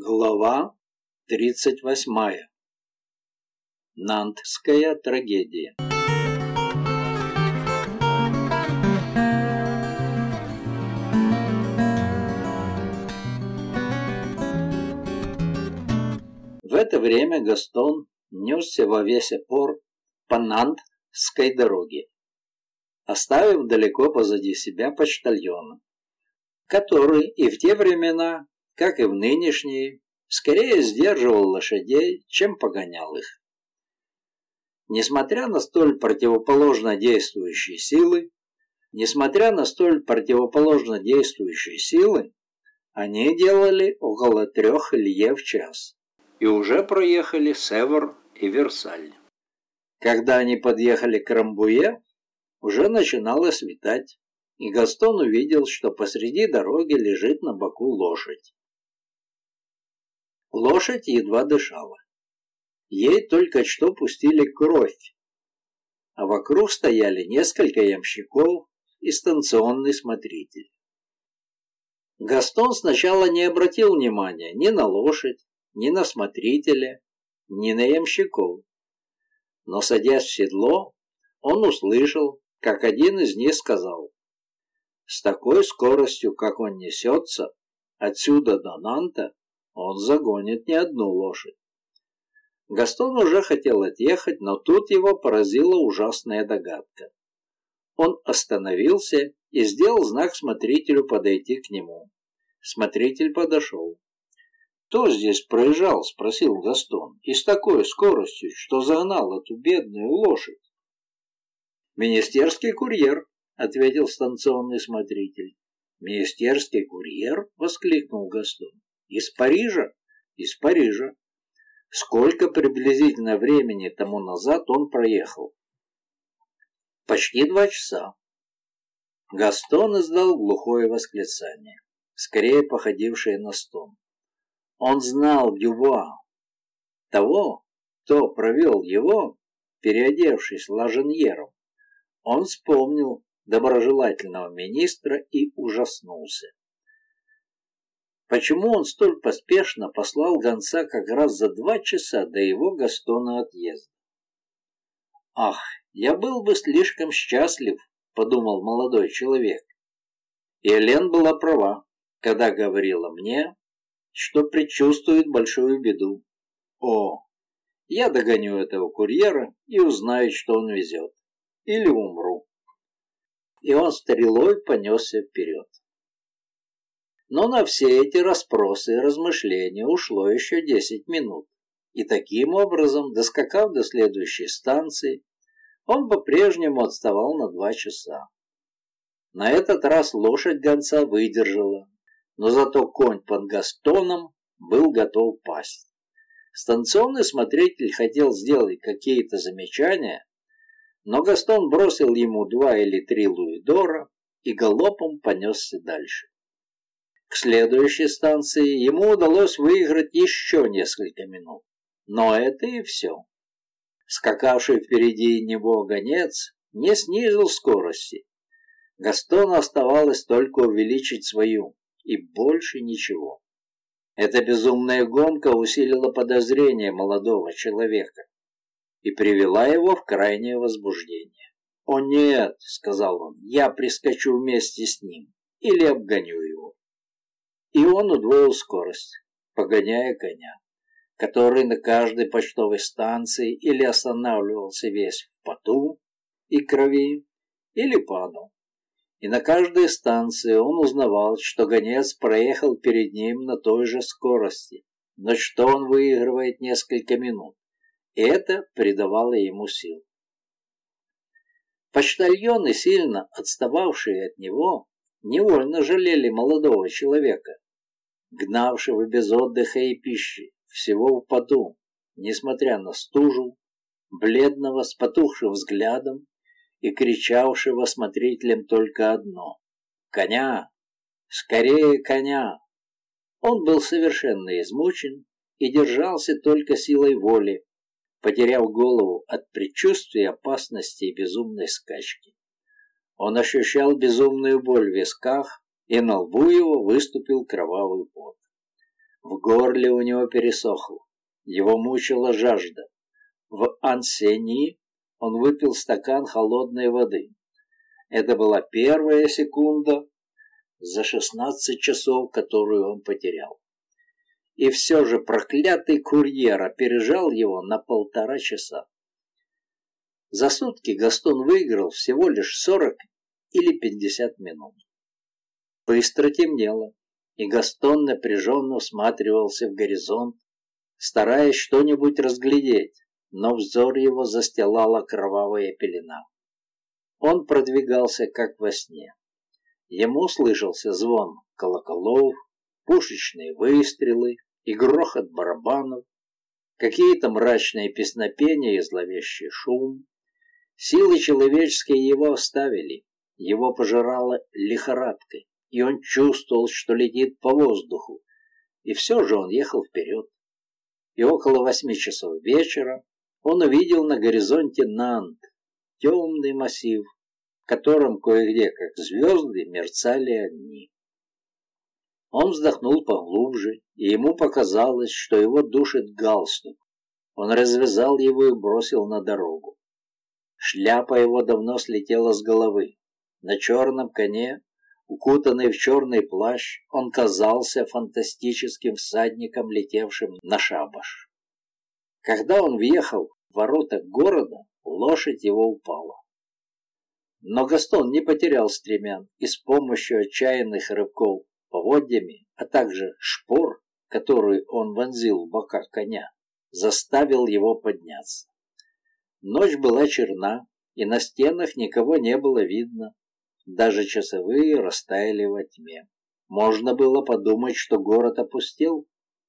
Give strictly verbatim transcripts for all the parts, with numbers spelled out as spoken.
Глава тридцать восьмая. Нантская трагедия. В это время Гастон несся во весь опор по Нантской дороге, оставив далеко позади себя почтальона, который и в те времена, как и в нынешние, скорее сдерживал лошадей, чем погонял их. Несмотря на столь противоположно действующие силы, несмотря на столь противоположно действующие силы, они делали около трех лье в час и уже проехали Севр и Версаль. Когда они подъехали к Рамбуе, уже начинало светать, и Гастон увидел, что посреди дороги лежит на боку лошадь. Лошадь едва дышала. Ей только что пустили кровь, а вокруг стояли несколько ямщиков и станционный смотритель. Гастон сначала не обратил внимания ни на лошадь, ни на смотрителя, ни на ямщиков. Но, садясь в седло, он услышал, как один из них сказал: «С такой скоростью, как он несется, отсюда до Нанта, он загонит не одну лошадь». Гастон уже хотел отъехать, но тут его поразила ужасная догадка. Он остановился и сделал знак смотрителю подойти к нему. Смотритель подошел. «Кто здесь проезжал?» — спросил Гастон. «И с такой скоростью, что загнал эту бедную лошадь?» «Министерский курьер», — ответил станционный смотритель. «Министерский курьер?» — воскликнул Гастон. «Из Парижа?» «Из Парижа». Сколько приблизительно времени тому назад он проехал? Почти два часа. Гастон издал глухое восклицание, скорее походившее на стон. Он знал Дюбуа, того, кто провел его, переодевшись ложеньером. Он вспомнил доброжелательного министра и ужаснулся. Почему он столь поспешно послал гонца как раз за два часа до его Гастона отъезда? «Ах, я был бы слишком счастлив», — подумал молодой человек. И Элен была права, когда говорила мне, что предчувствует большую беду. О, я догоню этого курьера и узнаю, что он везет. Или умру. И он стрелой понесся вперед. Но на все эти расспросы и размышления ушло еще десять минут. И таким образом, доскакав до следующей станции, он по-прежнему отставал на два часа. На этот раз лошадь гонца выдержала, но зато конь под Гастоном был готов пасть. Станционный смотритель хотел сделать какие-то замечания, но Гастон бросил ему два или три луидора и галопом понесся дальше. К следующей станции ему удалось выиграть еще несколько минут. Но это и все. Скакавший впереди него гонец не снизил скорости. Гастону оставалось только увеличить свою, и больше ничего. Эта безумная гонка усилила подозрения молодого человека и привела его в крайнее возбуждение. «О нет», — сказал он, — «я прискочу вместе с ним или обгоню его». И он удвоил скорость, погоняя коня, который на каждой почтовой станции или останавливался весь в поту и крови, или падал. И на каждой станции он узнавал, что гонец проехал перед ним на той же скорости, но что он выигрывает несколько минут. И это придавало ему сил. Почтальоны, сильно отстававшие от него, невольно жалели молодого человека, гнавшего без отдыха и пищи, всего в поту, несмотря на стужу, бледного с потухшим взглядом и кричавшего смотрителям только одно: «Коня! Скорее коня!» Он был совершенно измучен и держался только силой воли, потеряв голову от предчувствия опасности и безумной скачки. Он ощущал безумную боль в висках, и на лбу его выступил кровавый пот. В горле у него пересохло. Его мучила жажда. В Ансени он выпил стакан холодной воды. Это была первая секунда за шестнадцать часов, которую он потерял. И все же проклятый курьер опережал его на полтора часа. За сутки Гастон выиграл всего лишь сорок или пятьдесят минут. Быстро темнело, и Гастон напряженно всматривался в горизонт, стараясь что-нибудь разглядеть, но взор его застилала кровавая пелена. Он продвигался, как во сне. Ему слышался звон колоколов, пушечные выстрелы и грохот барабанов, какие-то мрачные песнопения и зловещий шум. Силы человеческие его оставили, его пожирала лихорадка, и он чувствовал, что летит по воздуху, и все же он ехал вперед. И около восьми часов вечера он увидел на горизонте Нант, темный массив, в котором кое-где, как звезды, мерцали огни. Он вздохнул поглубже, и ему показалось, что его душит галстук. Он развязал его и бросил на дорогу. Шляпа его давно слетела с головы. На черном коне, укутанный в черный плащ, он казался фантастическим всадником, летевшим на шабаш. Когда он въехал в ворота города, лошадь его упала. Но Гастон не потерял стремян и с помощью отчаянных рывков поводьями, а также шпор, которые он вонзил в бока коня, заставил его подняться. Ночь была черна, и на стенах никого не было видно. Даже часовые растаяли во тьме. Можно было подумать, что город опустел.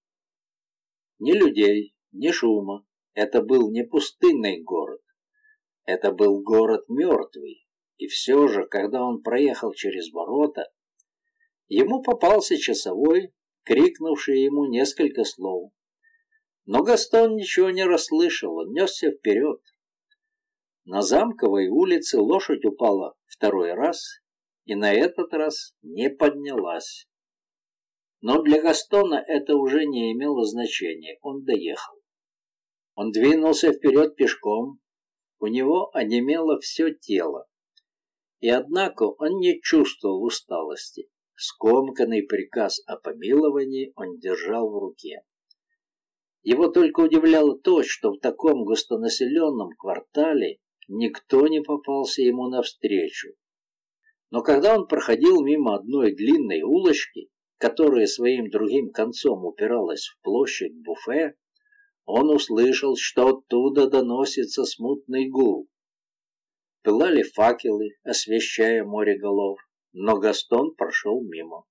Ни людей, ни шума. Это был не пустынный город. Это был город мертвый. И все же, когда он проехал через ворота, ему попался часовой, крикнувший ему несколько слов. Но Гастон ничего не расслышал, он несся вперед. На Замковой улице лошадь упала второй раз и на этот раз не поднялась. Но для Гастона это уже не имело значения, он доехал. Он двинулся вперед пешком, у него онемело все тело. И однако он не чувствовал усталости. Скомканный приказ о помиловании он держал в руке. Его только удивляло то, что в таком густонаселенном квартале никто не попался ему навстречу. Но когда он проходил мимо одной длинной улочки, которая своим другим концом упиралась в площадь Буфе, он услышал, что оттуда доносится смутный гул. Пылали факелы, освещая море голов, но Гастон прошел мимо.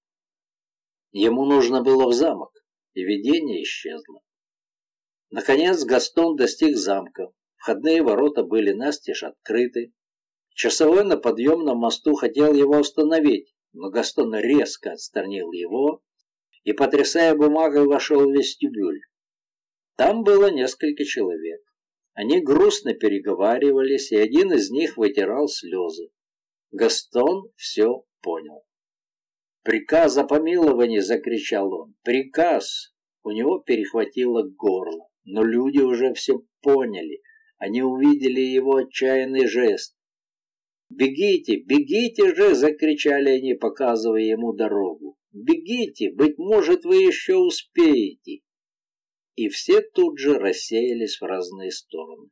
Ему нужно было в замок, и видение исчезло. Наконец Гастон достиг замка. Входные ворота были настежь открыты. Часовой на подъемном мосту хотел его остановить, но Гастон резко отстранил его и, потрясая бумагой, вошел в вестибюль. Там было несколько человек. Они грустно переговаривались, и один из них вытирал слезы. Гастон все понял. «Приказ о помиловании!» — закричал он. «Приказ!» У него перехватило горло, но люди уже все поняли. Они увидели его отчаянный жест. «Бегите, бегите же!» — закричали они, показывая ему дорогу. «Бегите! Быть может, вы еще успеете!» И все тут же рассеялись в разные стороны.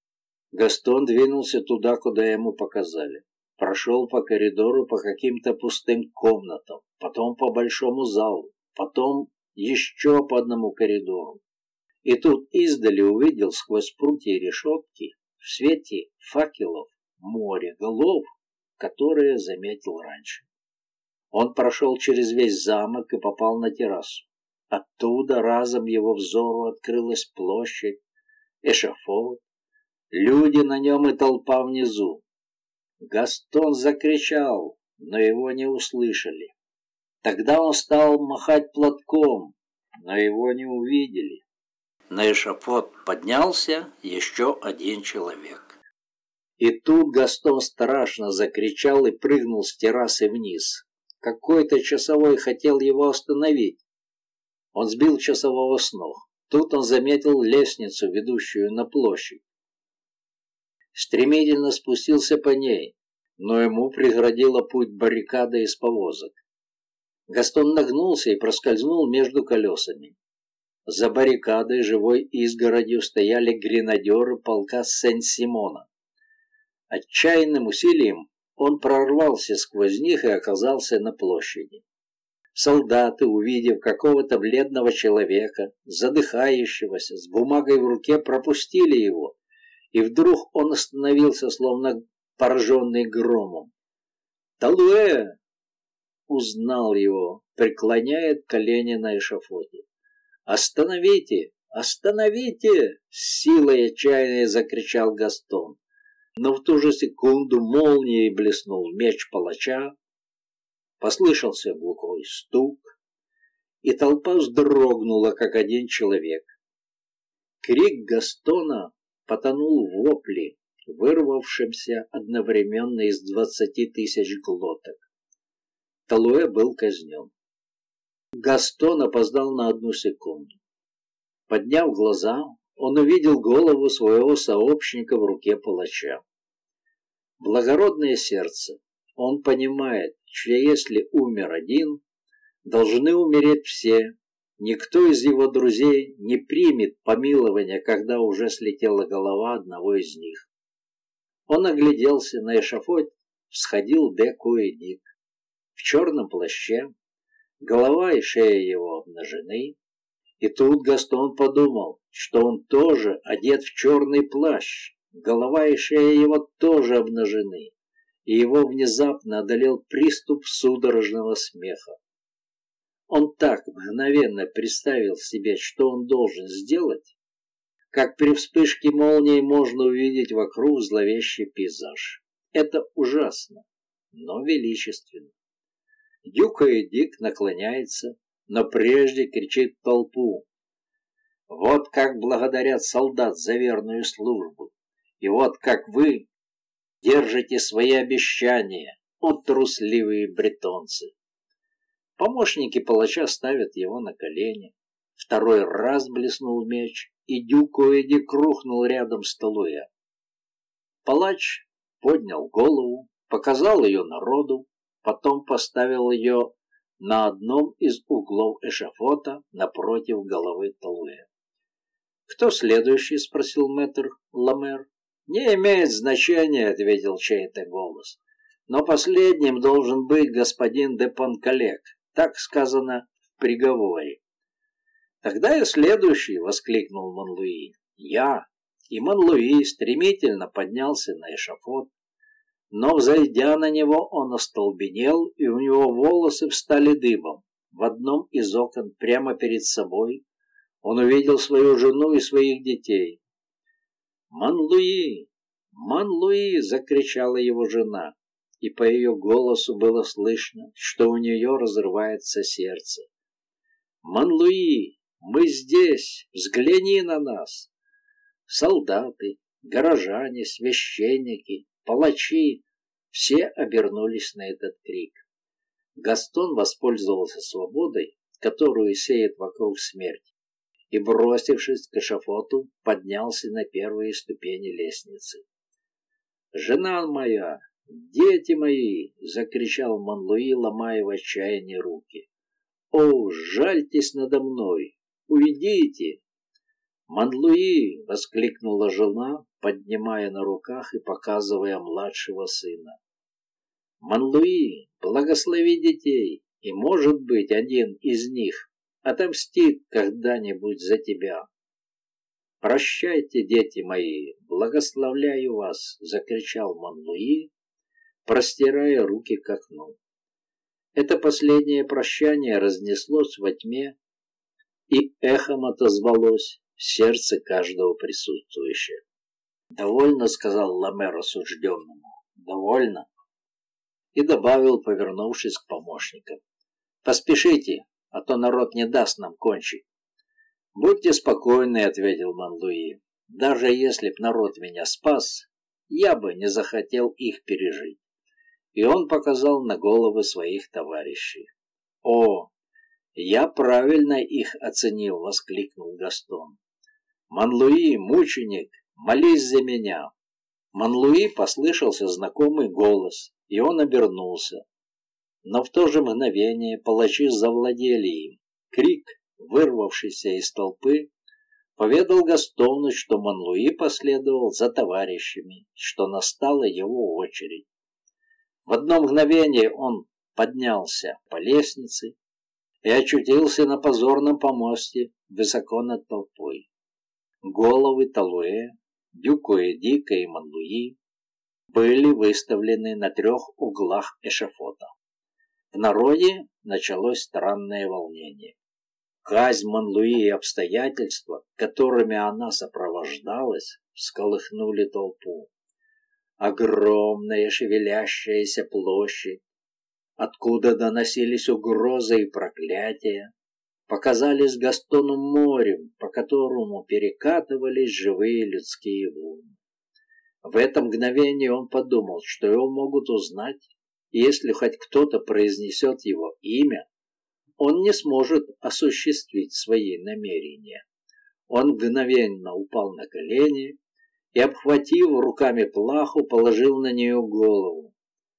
Гастон двинулся туда, куда ему показали. Прошел по коридору по каким-то пустым комнатам, потом по большому залу, потом еще по одному коридору. И тут издали увидел сквозь прутья и решетки в свете факелов море голов, которые заметил раньше. Он прошел через весь замок и попал на террасу. Оттуда разом его взору открылась площадь, эшафот, люди на нем и толпа внизу. Гастон закричал, но его не услышали. Тогда он стал махать платком, но его не увидели. На эшафот поднялся еще один человек. И тут Гастон страшно закричал и прыгнул с террасы вниз. Какой-то часовой хотел его остановить. Он сбил часового с ног. Тут он заметил лестницу, ведущую на площадь. Стремительно спустился по ней, но ему преградила путь баррикада из повозок. Гастон нагнулся и проскользнул между колесами. За баррикадой живой изгородью стояли гренадеры полка Сен-Симона. Отчаянным усилием он прорвался сквозь них и оказался на площади. Солдаты, увидев какого-то бледного человека, задыхающегося, с бумагой в руке, пропустили его, и вдруг он остановился, словно пораженный громом. «Талуэ!» Узнал его, преклоняет колени на эшафоте. «Остановите! Остановите!» — с силой отчаянной закричал Гастон. Но в ту же секунду молнией блеснул меч палача, послышался глухой стук, и толпа вздрогнула, как один человек. Крик Гастона потонул в вопле, вырвавшемся одновременно из двадцати тысяч глоток. Талуэ был казнен. Гастон опоздал на одну секунду. Подняв глаза, он увидел голову своего сообщника в руке палача. Благородное сердце, он понимает, что если умер один, должны умереть все. Никто из его друзей не примет помилования, когда уже слетела голова одного из них. Он огляделся на эшафот, всходил де Куэдик. В черном плаще, голова и шея его обнажены, и тут Гастон подумал, что он тоже одет в черный плащ, голова и шея его тоже обнажены, и его внезапно одолел приступ судорожного смеха. Он так мгновенно представил себе, что он должен сделать, как при вспышке молнии можно увидеть вокруг зловещий пейзаж. Это ужасно, но величественно. Дюк-Куэдик наклоняется, но прежде кричит в толпу. Вот как благодарят солдат за верную службу. И вот как вы держите свои обещания, о трусливые бретонцы. Помощники палача ставят его на колени. Второй раз блеснул меч, и Дюк-Куэдик рухнул рядом с Талуэ. Палач поднял голову, показал ее народу, потом поставил ее на одном из углов эшафота напротив головы Талуэ. «Кто следующий?» — спросил мэтр Ламер. «Не имеет значения», — ответил чей-то голос. «Но последним должен быть господин де Понкалек. Так сказано в приговоре». «Тогда я следующий!» — воскликнул Монлуи. «Я!» И Монлуи стремительно поднялся на эшафот. Но, взойдя на него, он остолбенел, и у него волосы встали дыбом. В одном из окон прямо перед собой он увидел свою жену и своих детей. «Монлуи! Монлуи!» — закричала его жена, и по ее голосу было слышно, что у нее разрывается сердце. «Монлуи! Мы здесь! Взгляни на нас!» Солдаты, горожане, священники, палачи — все обернулись на этот крик. Гастон воспользовался свободой, которую сеет вокруг смерть, и, бросившись к эшафоту, поднялся на первые ступени лестницы. «Жена моя! Дети мои!» — закричал Монлуи, ломая в отчаянии руки. «О, жальтесь надо мной! Уйдите!» «Монлуи!» — воскликнула жена, поднимая на руках и показывая младшего сына. «Монлуи, благослови детей, и, может быть, один из них отомстит когда-нибудь за тебя». «Прощайте, дети мои, благословляю вас!» — закричал Монлуи, простирая руки к окну. Это последнее прощание разнеслось во тьме и эхом отозвалось в сердце каждого присутствующего. «Довольно», — сказал Ламер осужденному, — «довольно». И добавил, повернувшись к помощникам: «Поспешите, а то народ не даст нам кончить». «Будьте спокойны», — ответил Монлуи. «Даже если б народ меня спас, я бы не захотел их пережить». И он показал на головы своих товарищей. «О, «Я правильно их оценил», — воскликнул Гастон. «Манлуи, мученик, молись за меня!» Манлуи послышался знакомый голос, и он обернулся. Но в то же мгновение палачи завладели им. Крик, вырвавшийся из толпы, поведал Гастону, что Манлуи последовал за товарищами, что настала его очередь. В одно мгновение он поднялся по лестнице и очутился на позорном помосте высоко над толпой. Головы Талуэ, Дюкуэ-Дика и Манлуи были выставлены на трех углах эшафота. В народе началось странное волнение. Казнь Манлуи и обстоятельства, которыми она сопровождалась, всколыхнули толпу. Огромная шевелящаяся площадь, откуда доносились угрозы и проклятия, показались Гастону морем, по которому перекатывались живые людские волны. В это мгновение он подумал, что его могут узнать, и если хоть кто-то произнесет его имя, он не сможет осуществить свои намерения. Он мгновенно упал на колени и, обхватив руками плаху, положил на нее голову.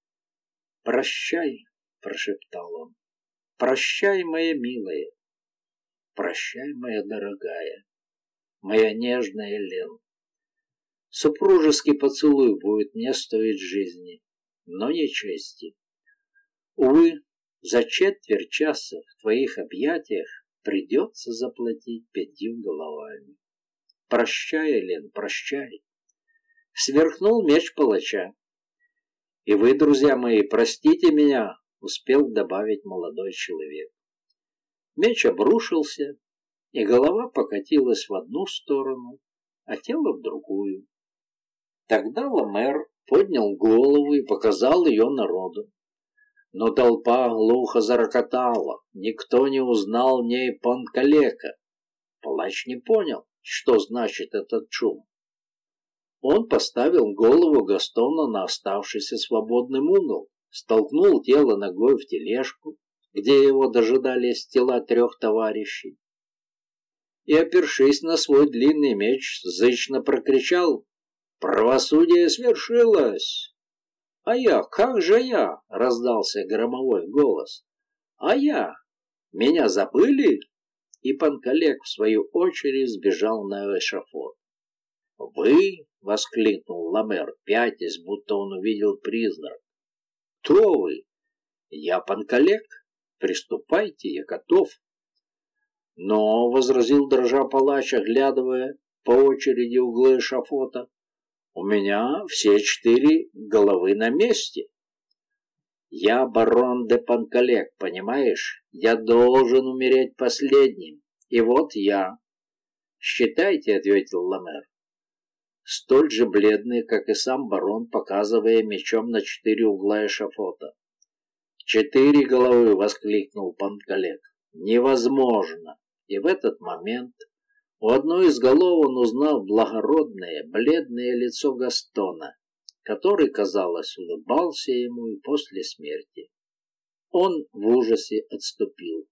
«Прощай», — прошептал он, — «прощай, моя милая, прощай, моя дорогая, моя нежная Лен. Супружеский поцелуй будет мне стоить жизни, но не чести. Увы, за четверть часа в твоих объятиях придется заплатить пятью головами. Прощай, Элен, прощай». Сверкнул меч палача. «И вы, друзья мои, простите меня», — успел добавить молодой человек. Меч обрушился, и голова покатилась в одну сторону, а тело в другую. Тогда Ламер поднял голову и показал ее народу. Но толпа глухо зарокотала, никто не узнал в ней Панкалека. Палач не понял, что значит этот шум. Он поставил голову Гастона на оставшийся свободным угол, столкнул тело ногой в тележку, где его дожидались тела трех товарищей, и, опершись на свой длинный меч, зычно прокричал: «Правосудие свершилось!» «А я? Как же я?» — раздался громовой голос. «А я? Меня забыли?» И Панкалек, в свою очередь, сбежал на эшафот. «Вы?» — воскликнул Ламер, пятясь, будто он увидел призрак. «Кто вы?» «Я Панкалек. Приступайте, я готов». «Но», — возразил дрожа палач, оглядывая по очереди углы эшафота, «у меня все четыре головы на месте. Я барон де Панкалек, понимаешь? Я должен умереть последним. И вот я». «Считайте», — ответил Ламер, столь же бледный, как и сам барон, показывая мечом на четыре угла эшафота. «Четыре головы!» — воскликнул Панкалек. «Невозможно!» И в этот момент у одной из голов он узнал благородное, бледное лицо Гастона, который, казалось, улыбался ему и после смерти. Он в ужасе отступил.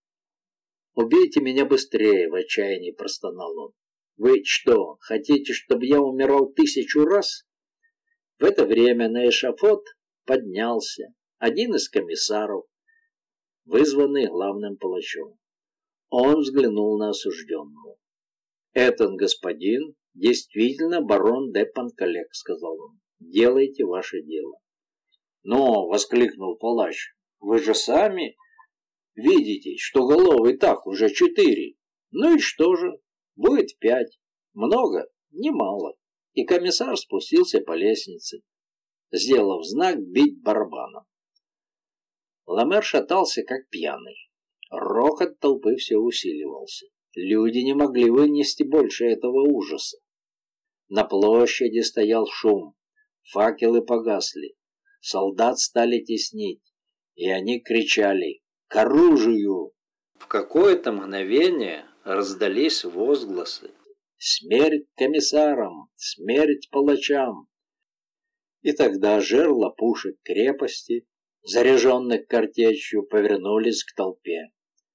«Убейте меня быстрее!» — в отчаянии простонал он. «Вы что, хотите, чтобы я умирал тысячу раз?» В это время на эшафот поднялся один из комиссаров, вызванный главным палачом. Он взглянул на осужденного. «Этот господин действительно барон де Панкалек», — сказал он. «Делайте ваше дело». «Но», — воскликнул палач, — «вы же сами видите, что голов и так уже четыре. Ну и что же? Будет пять. Много? Немало». И комиссар спустился по лестнице, сделав знак бить барабаном. Ламер шатался, как пьяный. Рокот толпы все усиливался. Люди не могли вынести больше этого ужаса. На площади стоял шум. Факелы погасли. Солдат стали теснить. И они кричали: «К оружию!» В какое-то мгновение раздались возгласы: «Смерть комиссарам! Смерть палачам!» И тогда жерла пушек крепости, заряженных картечью, повернулись к толпе.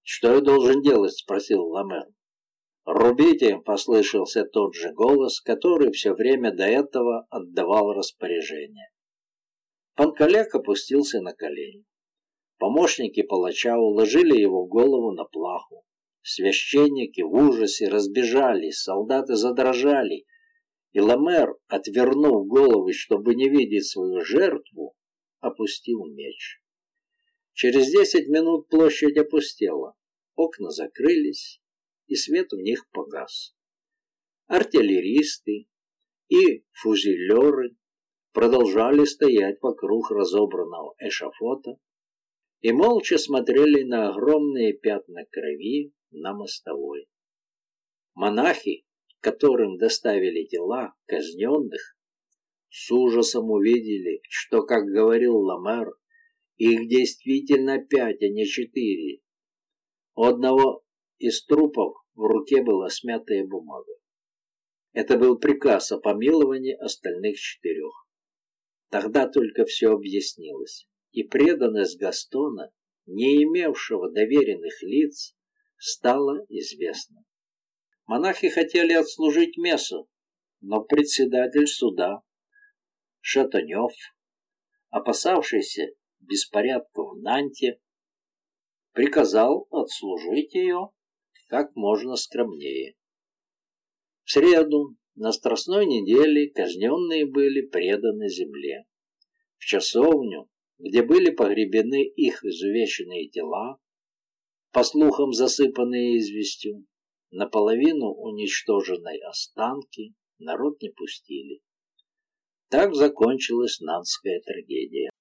«Что я должен делать?» — спросил Ламер. «Рубите!» — послышался тот же голос, который все время до этого отдавал распоряжение. Панкаляк опустился на колени. Помощники палача уложили его голову на плаху. Священники в ужасе разбежались, солдаты задрожали, и Ламер, отвернув голову, чтобы не видеть свою жертву, опустил меч. Через десять минут площадь опустела, окна закрылись, и свет в них погас. Артиллеристы и фузелеры продолжали стоять вокруг разобранного эшафота и молча смотрели на огромные пятна крови на мостовой. Монахи, которым доставили тела казненных, с ужасом увидели, что, как говорил Ламер, их действительно пять, а не четыре. У одного из трупов в руке была смятая бумага. Это был приказ о помиловании остальных четырех. Тогда только все объяснилось, и преданность Гастона, не имевшего доверенных лиц, стала известна. Монахи хотели отслужить мессу, но председатель суда Шатонев, опасавшийся беспорядков в Нанте, приказал отслужить ее как можно скромнее. В среду на Страстной неделе казненные были преданы земле. В часовню, где были погребены их изувеченные тела, по слухам засыпанные известью, наполовину уничтоженной останки народ не пустили. Так закончилась нанская трагедия.